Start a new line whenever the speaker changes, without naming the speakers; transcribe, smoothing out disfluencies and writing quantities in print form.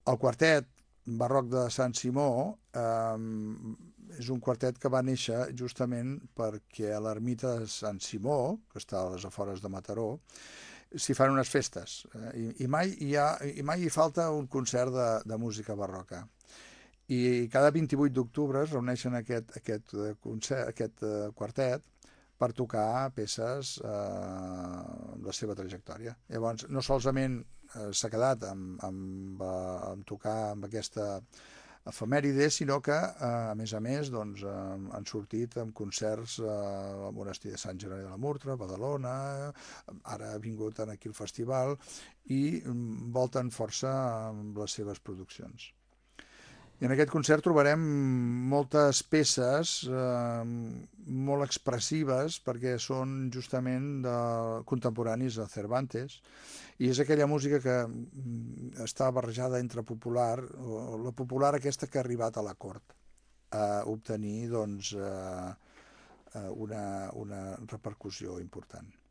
El quartet barroc de Sant Simó és un quartet que va néixer justament perquè a l'ermita de Sant Simó, que està a les afores de Mataró, s'hi fan unes festes i mai hi falta un concert de música barroca. I cada 28 d'octubre es reuneixen aquest quartet per tocar peces amb la seva trajectòria. Llavors, no solament s'ha quedat amb tocar amb aquesta efemèride, sinó que, a més, doncs, han sortit amb concerts al monestir de Sant Jeroni de la Murtra, a Badalona, ara ha vingut aquí el festival, i volten força amb les seves produccions. I en aquest concert trobarem moltes peces molt expressives perquè són justament contemporanis a Cervantes i és aquella música que està barrejada entre popular, o la popular aquesta que ha arribat a la cort a obtenir doncs, una repercussió important.